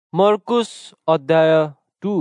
मर्कुस अध्याय 2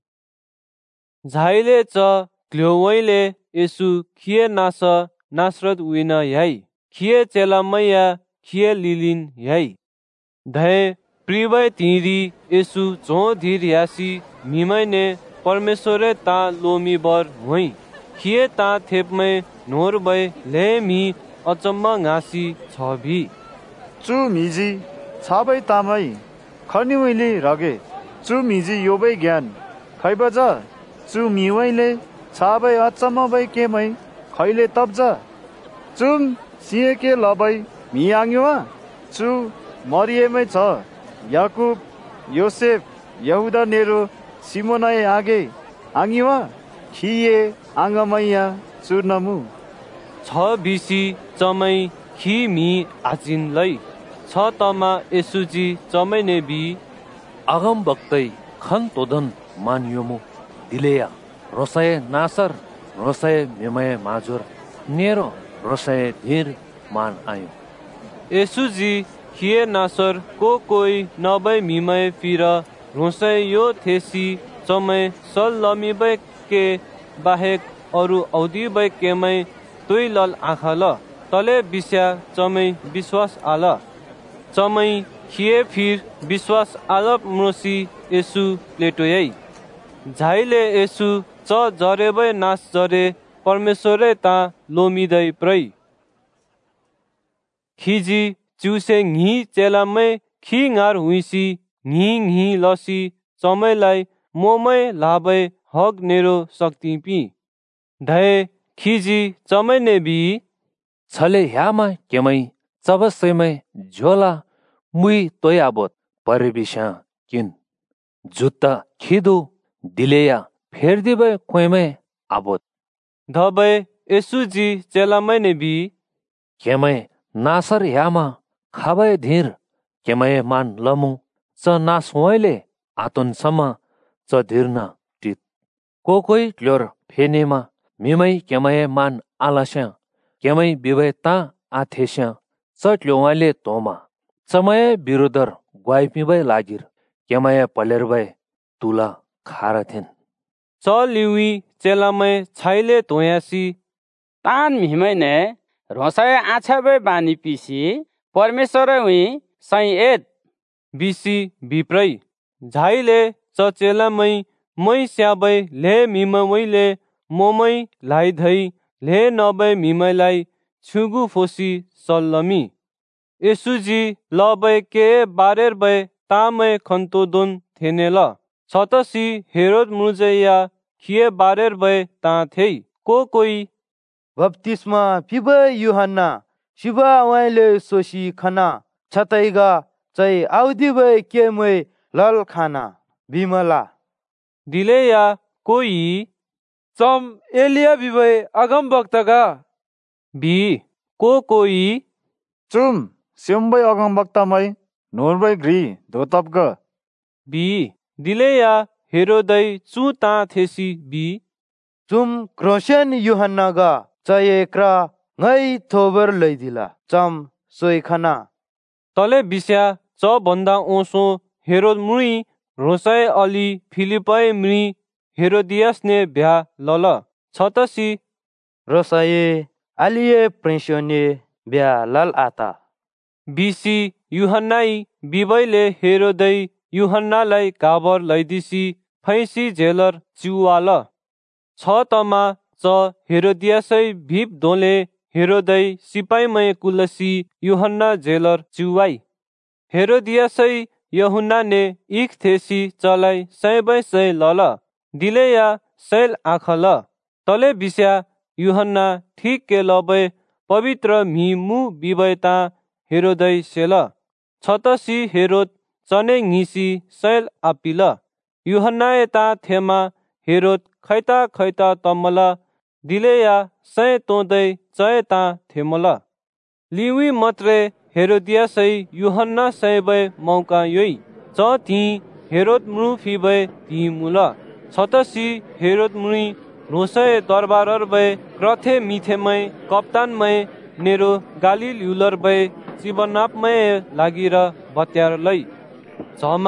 झाइले च ग्लोवैले यसु खिए नासरत विन याई खिए चेलामैया खिए लिलिन याई धय प्रिवै तिरी यसु झो धीर यासी मिमैने परमेश्वरे ता लोमी बर हुई खिए ता थेपमै नोर बै ले मी अचम्म घासी छ भी चु मिजी छाबै तामै खनिवैले रगे चु मिजी योबै ज्ञान खैबज चु मिवैले छाबै अचम्म बै केमै खैले तब्ज चुम सिए के लबै मियाङ्युवा चु मरिएमै छ याकुब योसेफ यहुदा नेरो सिमोनाय आगे आङ्युवा खिए आङ्गमैया चु नमु छ बिसी चमै खि मी आजिन लै छ तमा यसुजी चमै ने बी अगम बक्तै खन तोदन मानियोमु दिलेया रोसाय नासर रोसाय मेमय माजुर नेरो रोसाय धीर मान आयो यसुजी खिए नासर कोही नबै मिमय फिर रोसाय यो थेसी चमै सल लमिबै के बाहेक अरु औदिबै केमै तुइ लल आँखा ल तले बिस्या चमै विश्वास आल चमै खिए फिर विश्वास आलप म्रोसी यसु लेटोयै झाइले यसु च जरेबै नास जरे परमेश्वरै ता लोमिदै प्रै खिजी चिउसे घि चेलामै खि ङार हुइसी घि लसी चमैलाई मोमै लाबै हक नेरो शक्ति पि धय खिजी चमै ने बी छले ह्यामा केमै चबसैमै झोला मुई तोय आबोत परिबिस्या किन जुत्ता खिदो दिलेया फेर्दिबै खोइमै आबोत धबै यसुजी चेलामै ने बी केमै नासर ह्यामा खाबै धीर केमै मान लमु च नास होइले आतोनसम्म च धीर्न टित कोही क्लोर फेनेमा मिमै केमै मान आलस्या केमै बिबै ता आथेस्या च क्लोवाले तोमा चमय बिरुदर ग्वाइपिबै लागिर केमय पलेरबै तुला खारथेन च लिउई चेलामै छाइले तोयासी तान मिमैने रोसाय आछाबै बानी पिसी परमेश्वर हुई सै एत बिसी बिप्रै झाइले च चेलामै मै स्याबै ले मिमैले मोमै लाई धै ले नबै मिमैलाई छुगु फोसी सल्लमी यसुजी लबै के बारेर बै तामै खन्तोदोन थेनेल छतसी हेरोद मुजैया खिए बारेर बै ता थेई कोही बप्तिस्मा पिबै युहन्ना शिवा वाइले सोसी खना छतैगा चै आउदिबै केमै लल खाना बिमला दिलेया कोही चम एलिया बिबै अगम वक्तगा बी कोही चुम स्यम्बै अगमवक्तामै नोरबै ग्री धोतप्ग बी दिलेया हेरोदै चु ता थेसी बी चुम क्रोशन युहन्नागा चयेक्रा ngै थोबर लैदिला चम सोइ खना तले बिस्या च भन्दा ओसो हेरोद मुई रोसाय अली फिलिपै मृ हेरोदियास ने भ्या लल छतसी रोसाये आलिए प्रेस्योने ब्या लल आता बिसी युहन्नाई बिबैले हेरोदै युहन्नालाई काबर लैदिसी फैसी झेलर चिउवाल छ तमा च हेरोदियासै भिप दोले हेरोदै सिपाईमै कुलसी युहन्ना झेलर चिउवाई हेरोदियासै यहुन्ना ने इख थेसी चलाई सैबै सै लल दिलेया सैल आखल तले बिस्या युहन्ना ठीक के लबै पवित्र मु बिबैता हेरोदै सेल छतसी हेरोद चने घिसी सैल आपिल युहन्नाए ता थेमा हेरोद खैता तम्मल दिलेया सै तोदै चय ता थेमल लिवी मत्रे हेरोदियासै युहन्ना सैबै मौका योई च ती हेरोद मृ फिबै ती मुल छतसी हेरोद मृ रोसय दरबारर बै क्रथे मिथेमै कप्तानमै नेरो गालिल युलर बै जीवनापमै लागिर बत्यार लै झमा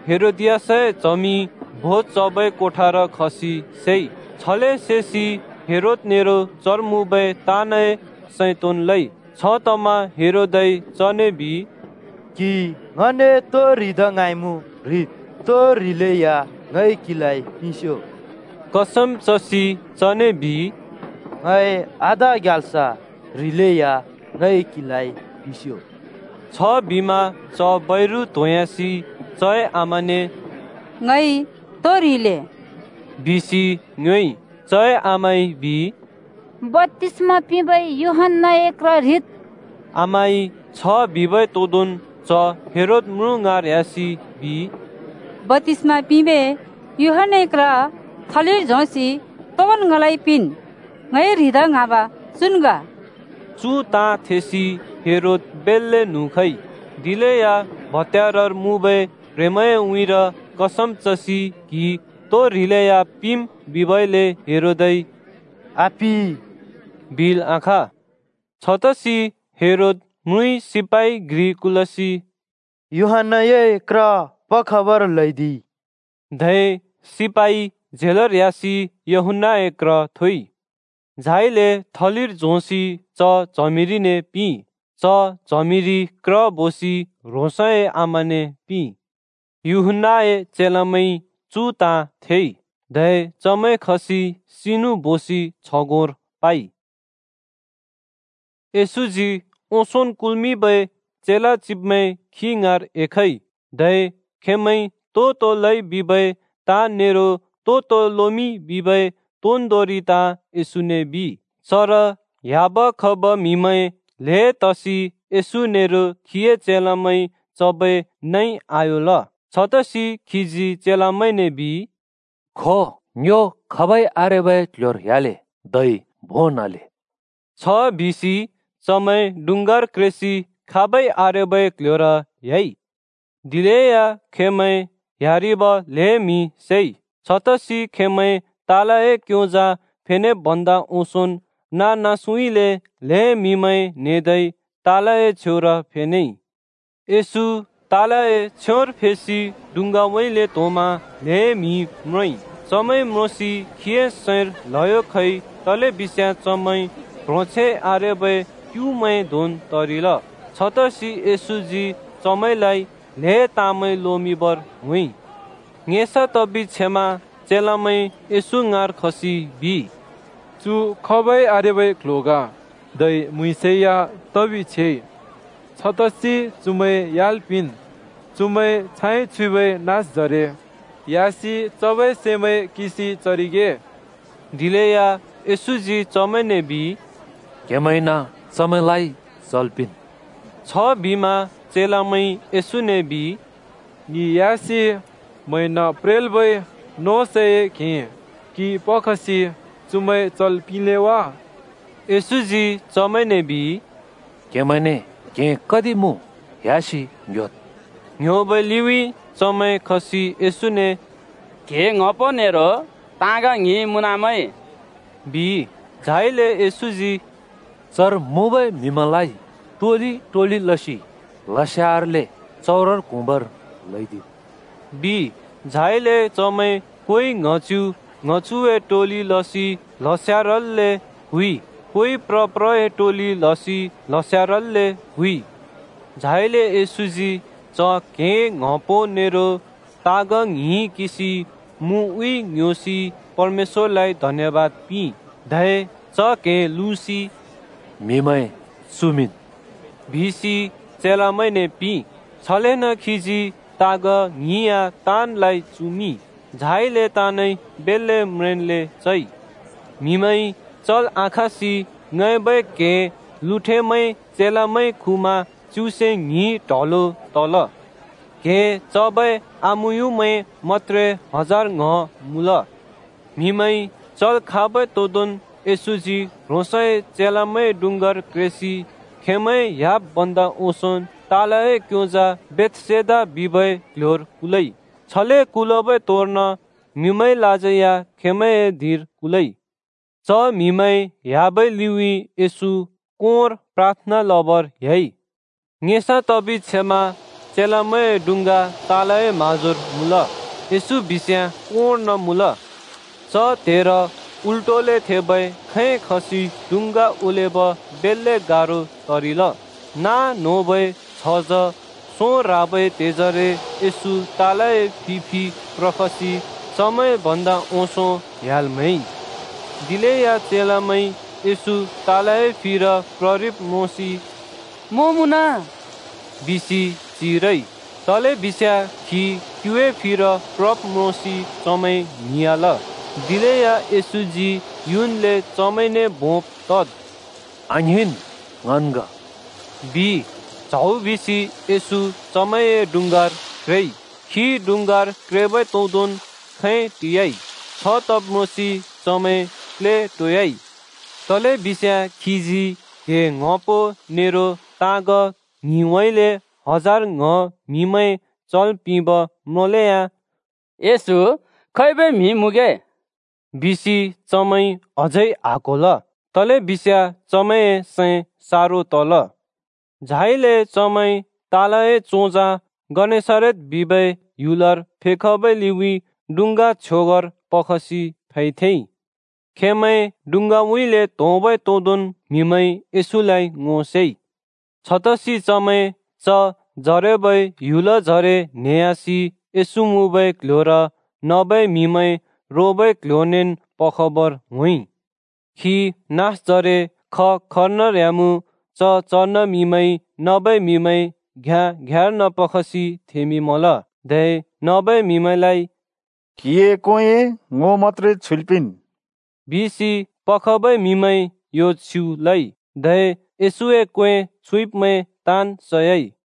हेरोदियासय जमी भोज चबै कोठार खसी सेई छले सेसी हेरोद नेरो चरमुबै तानै सैतोन लै छ तमा हेरोदै चने बी कि ngane तो रिदा ngaइमु रिद तो रिले या ngै किलाई पिस्यो कसम चसी चने बी ngै आधा ग्याल्सा रिले या ngै किलाई पिस्यो छ बिमा च बैरु धोयासी चय आमाने ngै तो रिले बिसी न्योइ चय आमाई बी बत्तीसमा पिबै यूहन्ना एक र रित आमाई छ बिबै तोदुन च हेरोद मृगार यासी बी बत्तीसमा पिबे यूहन्ना एक र थलिर झोसी तवन गलाई पिन ngै रिदा ngaबा सुनगा चु ता थेसी हेरोद बेल्ले नुखै दिलेया भत्यारर मुबे प्रेमय उइर कसम चसी कि तो रिलेया पिम बिबैले हेरोदै आपी बिल आँखा छतसी हेरोद मुई सिपाही गृह कुलसी यूहन्ना ये क्र पखबर लैदी धै सिपाही झेलर यासी यहुन्ना एक्र थोइ झाइले थलिर झोसी च झमिरिने पी च झमिरी क्र बोसी रोसए आमाने पी यूहन्नाए चेलामै चु ता थेइ धै चमै खसी सिनु बोसी छगोर पाई यसुजी ओसोन कुल्मी बै चेला चिपमै खिंगार एखै धै खेमै तो लै बिबै ता नेरो तो लोमी बिबै तोन दोरी ता यसुने बी सर याब खब मिमै ले तसी यसु नेरो खिए चेलामै चबै नै आयो ल छतसी खिजी चेलामै ने बी खो न्यो खबै आरेबै ल्योर याले दै भोनाले छ बिसी समय डुङ्गर क्रेसी खाबै आरेबै क्ल्योर याई दिलेया खेमै यारिब ले मी सेई छतसी खेमै तालाए क्योजा फेने भन्दा ओसोन ना नासुइले ले मिमै नेदै तालाए छेउर फेनै यसु तालाए छेउर फेसी डुङ्गा वैले तोमा ले मी म्रै समय म्रोसी खिए सैर लयो खै तले बिस्या चमै भ्रोछे आरेबै क्युमै धोन तरिल छतसी यसुजी चमैलाई ले तामै लोमिबर हुइ ङेसा तबी छेमा चेलामै यसु ङार खसी बी चु खबै आरेबै क्लोगा दै मुइसेया तबी छे छतसी चुमै याल पिन चुमै छाइ छुबै नास जरे यासी चबै सेमै किसी चरिगे दिलेया यसुजी चमैने बी केमैना समयलाई चल्पिन छ बिमा चेलामै यसुने बी नि यासी मैना प्रेल बै नो से के कि पखसी चुमै चल पिलेवा यसुजी चमैने बी केमैने के कदि मु यासी ग्योत न्यो बै लिवी चमै खसी यसुने के ngप नेरो तागा ngि मुनामै बी झाइले यसुजी सर मुबै मिमलाई टोली लसी लस्यारले चौरर कुँबर लैदी बी झाइले चमै कोही ngचुए टोली लसी लस्यारलले हुई कोही प्रए टोली लसी लस्यारलले हुई झाइले यसुजी च के ngपो नेरो ताग ngि किसी मु उइ न्योसी परमेश्वरलाई धन्यवाद पी धै च के लुसी मिमै सुमिन भिसी चेलामै ने पी छलेन खिजी ताग ngिया तानलाई चुमी झाइले तानै बेल्ले म्रेनले चै मिमै चल आँखासी ngैबै के लुठेमै चेलामै खुमा चुसे ngि ढलो तल के चबै आमुयुमै मत्रे 1000 ng मुल मिमै चल खाबै तोदुन यसुजी रोसै चेलामै डुङ्गर क्रेसी खेमै याब बन्दा ओसोन तालाए क्योजा बेथसेदा बिबै क्लोर कुलै छले कुलबै तोर्न मिमै लाजया खेमै धीर कुलै च मिमै याबै लिवी यसु कोर प्रार्थना लबर ह्याई ङेसा तबी छेमा चेलामय डुङ्गा तालय माजुर मुल यसु बिस्या कोर्ण मुल च तेर उल्टोले थेबै खै खसी डुङ्गा उलेब बेल्ले गाह्रो तरिल ना नोबै छज सो राबै तेजरे यसु तालय फिफी प्रखसी समय भन्दा ओसो ह्यालमै दिले या चेलामै यसु तालय फिर प्ररिप मोसी मोमुना बिसी चिरै तले बिस्या खी क्युए फिर प्रप मोसी समय नियाल दिले या यसुजी युनले चमैने भोप तद Anhin nganga. बी झौ बिसी यसु चमय डुङ्गार क्रै खी डुङ्गार क्रेबै तौदुन खै टियाई छ तब मोसी चमय क्ले टोयाई तले बिस्या खिजी हे ngपो नेरो ताग निवैले 1000 मिमै चल पिब मोलेया यसु खैबे मी मुगे बिसी चमै अझै आको ल तले बिस्या चमय सै सारो तल झाइले चमै तालय चोजा गणेशरेत बिबै युलर फेखबै लिवी डुङ्गा छोगर पखसी फैथै खेमै डुङ्गा उइले तोबै तोदुन मिमै यसुलाई ngोसै छतसी चमै च झरेबै युल झरे नेयासी यसु मुबै क्लोर नबै मिमै रोबै क्लोनेन पखबर हुइ खी नास जरे ख खर्न र्यामु च चर्न मिमै नबै मिमै घ्यार नपखसी थेमी मल धै नबै मिमैलाई किए कोए ngो मात्रै छुल्पिन बिसी पखबै मिमै यो छु लै धै यसुए क्वे छुइपमै तान सयै